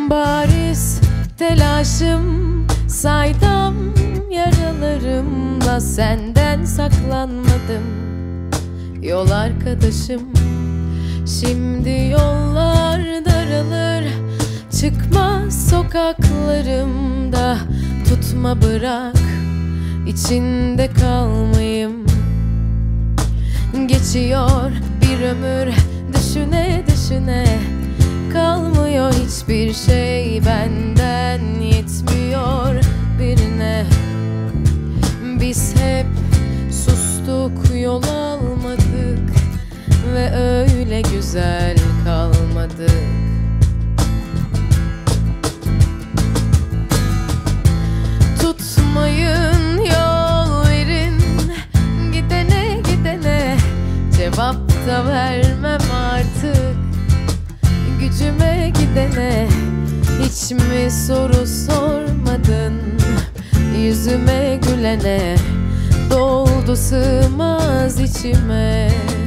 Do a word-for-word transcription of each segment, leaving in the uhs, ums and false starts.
Bariz telaşım, saydam yaralarımla senden saklanmadım. Yol arkadaşım, şimdi yollar daralır. Çıkma sokaklarımda, tutma bırak, içinde kalmayayım. Geçiyor bir ömür düşüne düşüne, kalmıyor hiçbir şey benden, yetmiyor birine. Biz hep sustuk, yol almadık ve öyle güzel kalmadık. Tutmayın, yol verin, gidene gidene cevap da vermem artık. Gücüme gidene hiç mi soru sormadın? Yüzüme gülene doldu sığmaz içime.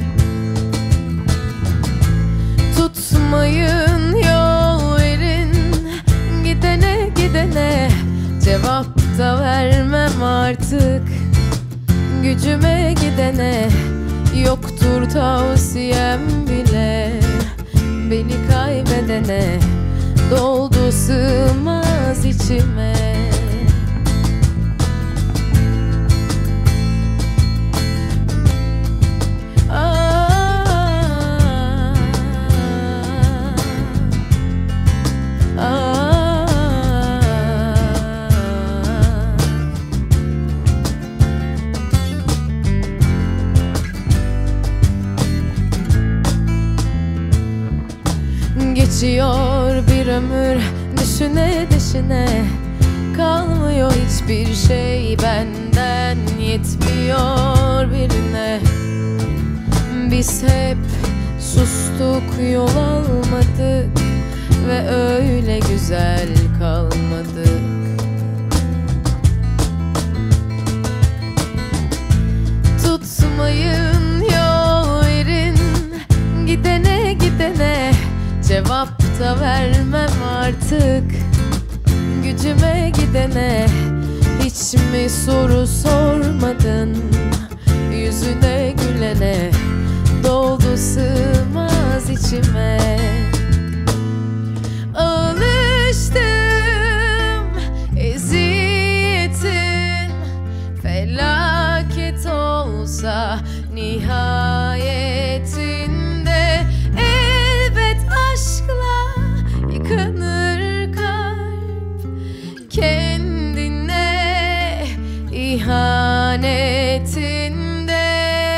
Tutmayın, yol verin, gidene gidene cevap da vermem artık. Gücüme gidene yoktur tavsiyem bile. Beni kaybedene doldu sığmaz içime. Geçiyor bir ömür düşüne düşüne, kalmıyor hiçbir şey benden, yetmiyor birine. Biz hep sustuk, yol almadık ve öyle güzel kalmadık. Tutmayın, yol verin, gidene gidene cevap da vermem artık. Gücüme gidene hiç mi soru sormadın? Yüzüne gülene doldu sığmaz içime. Alıştım eziyetin, felaket olsa nihayetinde elbet aşkla yıkanır kalp. Kendine ihanetinde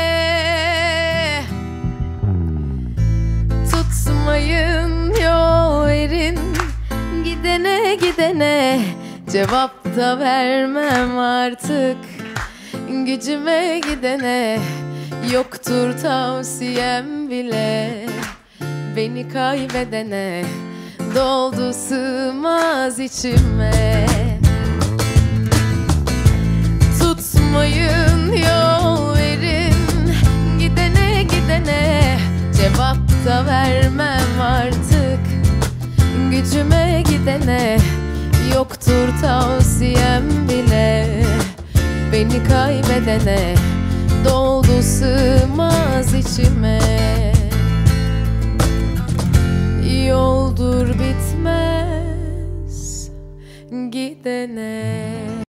tutmayın, yol verin, gidene gidene cevap da vermem artık. Gücüme gidene yoktur tavsiyem bile. Beni kaybedene doldu sığmaz içime. Tutmayın, yol verin, gidene gidene cevap da vermem artık. Gücüme gidene yoktur tavsiyem bile. Beni kaybedene doldu sığmaz içime. Yoldur bitmez gidene.